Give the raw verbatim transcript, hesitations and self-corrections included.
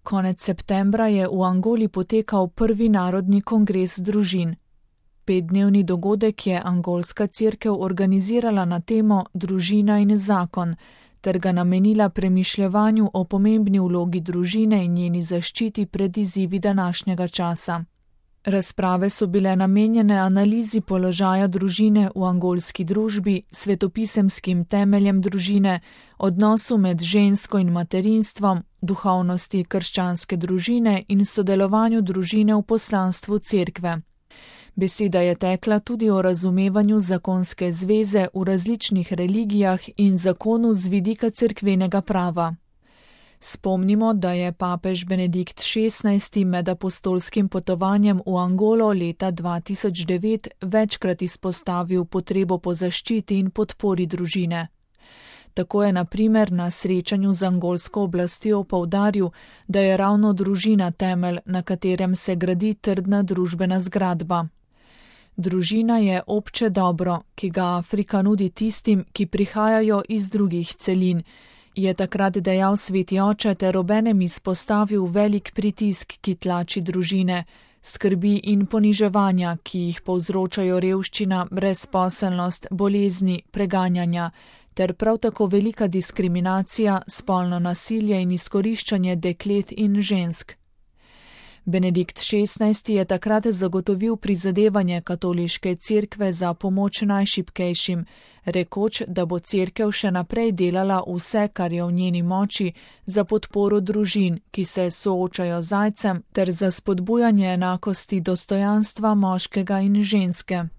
Konec septembra je v Angoli potekal prvi narodni kongres družin. Petdnevni dogodek je angolska cerkev organizirala na temo Družina in zakon, ter ga namenila premišljevanju o pomembni vlogi družine in njeni zaščiti pred izzivi današnjega časa. Razprave so bile namenjene analizi položaja družine v angolski družbi, svetopisemskim temeljem družine, odnosu med žensko in materinstvom, duhovnosti krščanske družine in sodelovanju družine v poslanstvu cerkve. Beseda je tekla tudi o razumevanju zakonske zveze v različnih religijah in zakonu z vidika cerkvenega prava. Spomnimo, da je papež Benedikt šestnajsti med apostolskim potovanjem v Angolo leta dva tisoč devet večkrat izpostavil potrebo po zaščiti in podpori družine. Tako je na primer na srečanju z angolsko oblastjo poudaril, da je ravno družina temelj, na katerem se gradi trdna družbena zgradba. Družina je obče dobro, ki ga Afrika nudi tistim, ki prihajajo iz drugih celin, je takrat dejal sveti oče ter obenem izpostavil velik pritisk, ki tlači družine, skrbi in poniževanja, ki jih povzročajo revščina, brezposelnost, bolezni, preganjanja, ter prav tako velika diskriminacija, spolno nasilje in izkoriščanje deklet in žensk. Benedikt šestnajsti je takrat zagotovil prizadevanje katoliške cerkve za pomoč najšibkejšim, rekoč, da bo cerkev še naprej delala vse, kar je v njeni moči, za podporo družin, ki se soočajo z aidsom, ter za spodbujanje enakosti dostojanstva moškega in ženske.